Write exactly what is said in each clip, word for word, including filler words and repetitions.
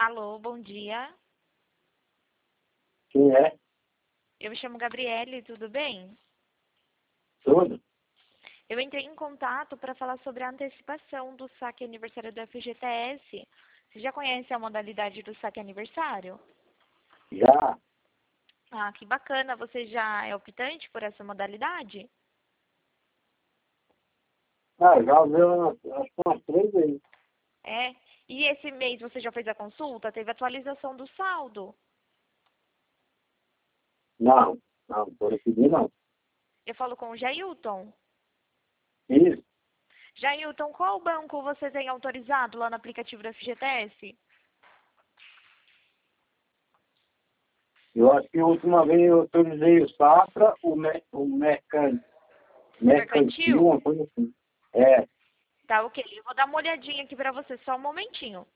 Alô, bom dia. Quem é? Eu me chamo Gabriele, tudo bem? Tudo? Eu entrei em contato para falar sobre a antecipação do saque aniversário do F G T S. Você já conhece a modalidade do saque aniversário? Já? Ah, que bacana. Você já é optante por essa modalidade? Ah, já ouvi umas, acho que umas três vezes. É. E esse mês você já fez a consulta? Teve atualização do saldo? Não, não, por esse dia não. Eu falo com o Jailton. Isso, Jailton, qual banco você tem autorizado lá no aplicativo do F G T S? eu acho que a última vez eu autorizei o Safra, o, me, o mercan, Mercantil, Mercantil? uma coisa assim. É, Tá, ok. Eu vou dar uma olhadinha aqui pra você, só um momentinho.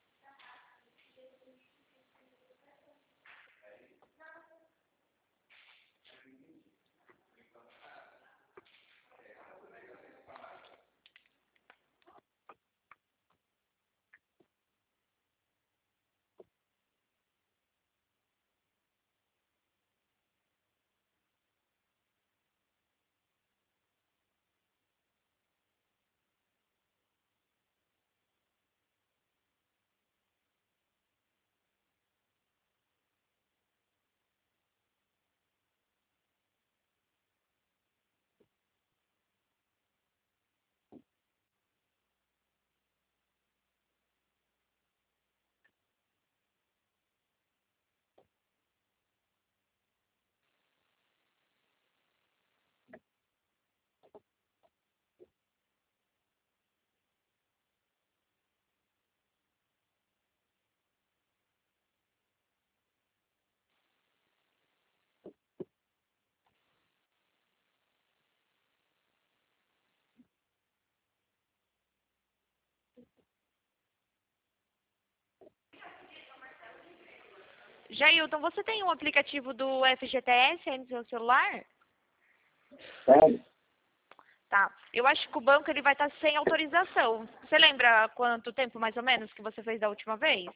Jailton, você tem um aplicativo do F G T S aí no seu celular? sério. Tá. Eu acho que o banco ele vai estar sem autorização. Você lembra quanto tempo mais ou menos que você fez da última vez?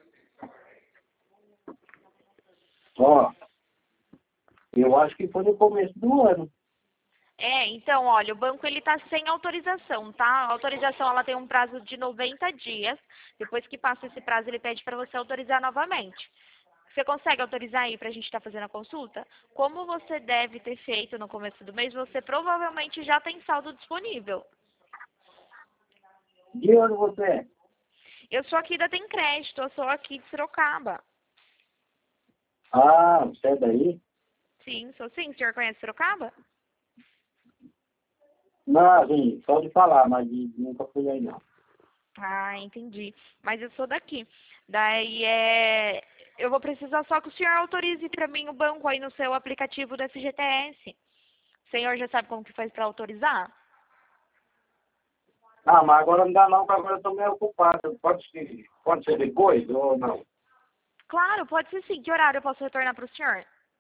Ó, eu acho que foi no começo do ano. É, então, olha, o banco ele está sem autorização, tá? A autorização ela tem um prazo de noventa dias. Depois que passa esse prazo, ele pede para você autorizar novamente. Você consegue autorizar aí para a gente estar fazendo a consulta? Como você deve ter feito no começo do mês, você provavelmente já tem saldo disponível. De onde você é? Eu sou aqui da Tem Crédito, eu sou aqui de Sorocaba. Ah, você é daí? Sim, sou sim. O senhor conhece Sorocaba? Não, assim, só de falar, mas de, nunca fui aí não. Ah, entendi. Mas eu sou daqui. Daí é. Eu vou precisar só que o senhor autorize para mim o banco aí no seu aplicativo do F G T S. O senhor já sabe como que faz para autorizar? Ah, mas agora não dá não, porque agora eu tô meio ocupado. Pode ser, pode ser depois ou não? Claro, pode ser sim. Que horário eu posso retornar para o senhor?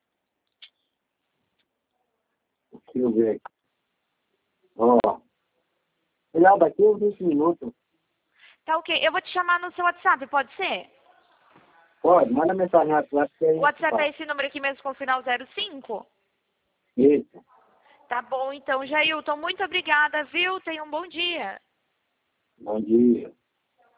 Deixa eu ver aqui. Ó, final daqui uns vinte minutos. Tá ok. Eu vou te chamar no seu WhatsApp, pode ser? Pode, manda mensagem no WhatsApp que a O gente WhatsApp é fala. esse número aqui mesmo com o final zero cinco? Isso. Tá bom, então, Jailton, muito obrigada, viu? Tenha um bom dia. Bom dia.